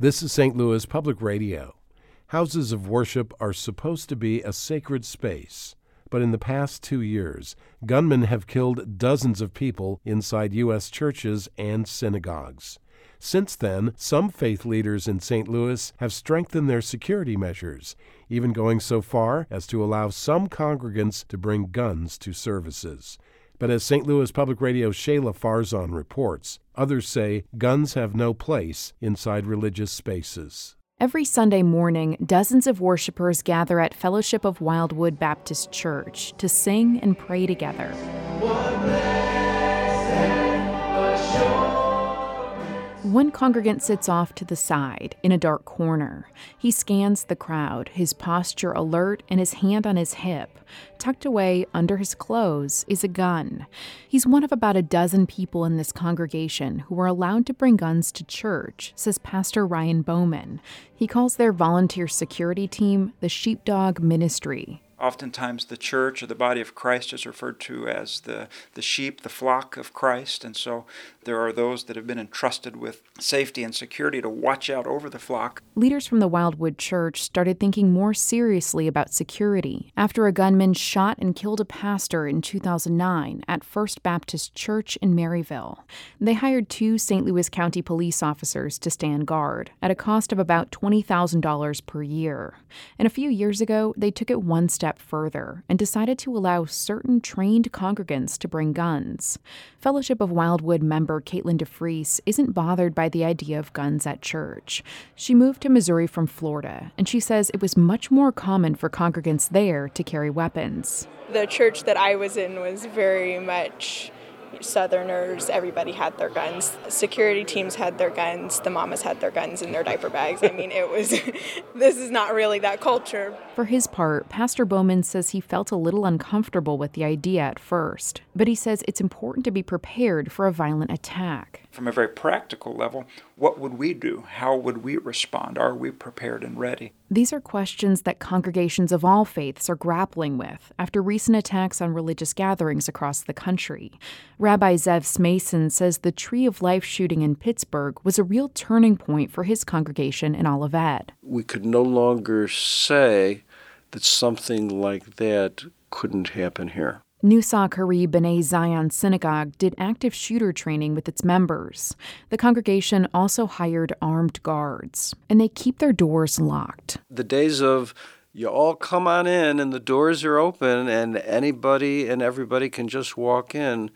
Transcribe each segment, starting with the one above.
This is St. Louis Public Radio. Houses of worship are supposed to be a sacred space, but in the past 2 years, gunmen have killed dozens of people inside U.S. churches and synagogues. Since then, some faith leaders in St. Louis have strengthened their security measures, even going so far as to allow some congregants to bring guns to services. But as St. Louis Public Radio's Shayla Farzan reports, others say guns have no place inside religious spaces. Every Sunday morning, dozens of worshipers gather at Fellowship of Wildwood Baptist Church to sing and pray together. One congregant sits off to the side, in a dark corner. He scans the crowd, his posture alert and his hand on his hip. Tucked away under his clothes is a gun. He's one of about a dozen people in this congregation who are allowed to bring guns to church, says Pastor Ryan Bowman. He calls their volunteer security team the Sheepdog Ministry. Oftentimes the church or the body of Christ is referred to as the sheep, the flock of Christ, and so there are those that have been entrusted with safety and security to watch out over the flock. Leaders from the Wildwood Church started thinking more seriously about security after a gunman shot and killed a pastor in 2009 at First Baptist Church in Maryville. They hired 2 St. Louis County police officers to stand guard at a cost of about $20,000 per year. And a few years ago, they took it one step further and decided to allow certain trained congregants to bring guns. Fellowship of Wildwood member Caitlin DeFries isn't bothered by the idea of guns at church. She moved to Missouri from Florida, and she says it was much more common for congregants there to carry weapons. The church that I was in was very much Southerners. Everybody had their guns. Security teams had their guns. The mamas had their guns in their diaper bags. I mean, this is not really that culture. For his part, Pastor Bowman says he felt a little uncomfortable with the idea at first, but he says it's important to be prepared for a violent attack. From a very practical level, what would we do? How would we respond? Are we prepared and ready? These are questions that congregations of all faiths are grappling with after recent attacks on religious gatherings across the country. Rabbi Zev Smason says the Tree of Life shooting in Pittsburgh was a real turning point for his congregation in Olivet. We could no longer say that something like that couldn't happen here. Nusach Hari B'nai Zion Synagogue did active shooter training with its members. The congregation also hired armed guards, and they keep their doors locked. The days of you all come on in and the doors are open and anybody and everybody can just walk in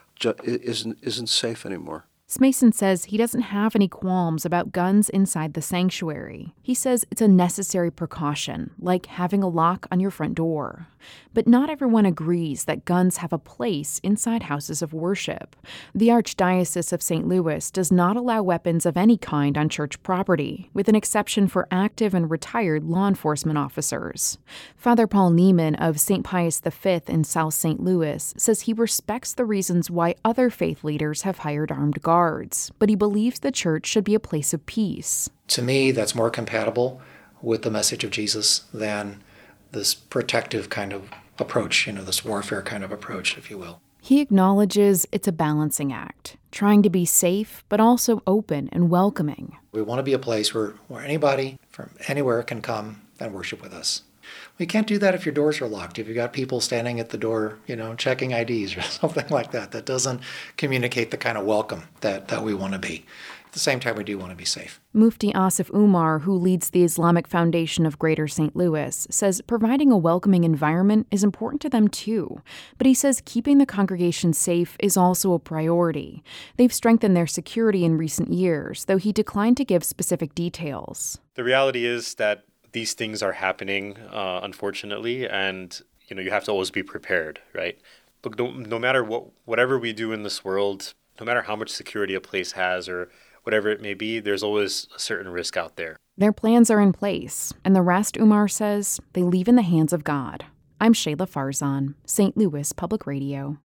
isn't safe anymore. Smason says he doesn't have any qualms about guns inside the sanctuary. He says it's a necessary precaution, like having a lock on your front door. But not everyone agrees that guns have a place inside houses of worship. The Archdiocese of St. Louis does not allow weapons of any kind on church property, with an exception for active and retired law enforcement officers. Father Paul Neiman of St. Pius V in South St. Louis says he respects the reasons why other faith leaders have hired armed guards, but he believes the church should be a place of peace. To me, that's more compatible with the message of Jesus than this protective kind of approach, this warfare kind of approach, if you will. He acknowledges it's a balancing act, trying to be safe, but also open and welcoming. We want to be a place where anybody from anywhere can come and worship with us. We can't do that if your doors are locked, if you've got people standing at the door, checking IDs or something like that. That doesn't communicate the kind of welcome that we want to be. At the same time, we do want to be safe. Mufti Asif Umar, who leads the Islamic Foundation of Greater St. Louis, says providing a welcoming environment is important to them too. But he says keeping the congregation safe is also a priority. They've strengthened their security in recent years, though he declined to give specific details. The reality is that these things are happening, unfortunately, and you have to always be prepared, right? But no matter whatever we do in this world, no matter how much security a place has or whatever it may be, there's always a certain risk out there. Their plans are in place, and the rest, Umar says, they leave in the hands of God. I'm Shayla Farzan, St. Louis Public Radio.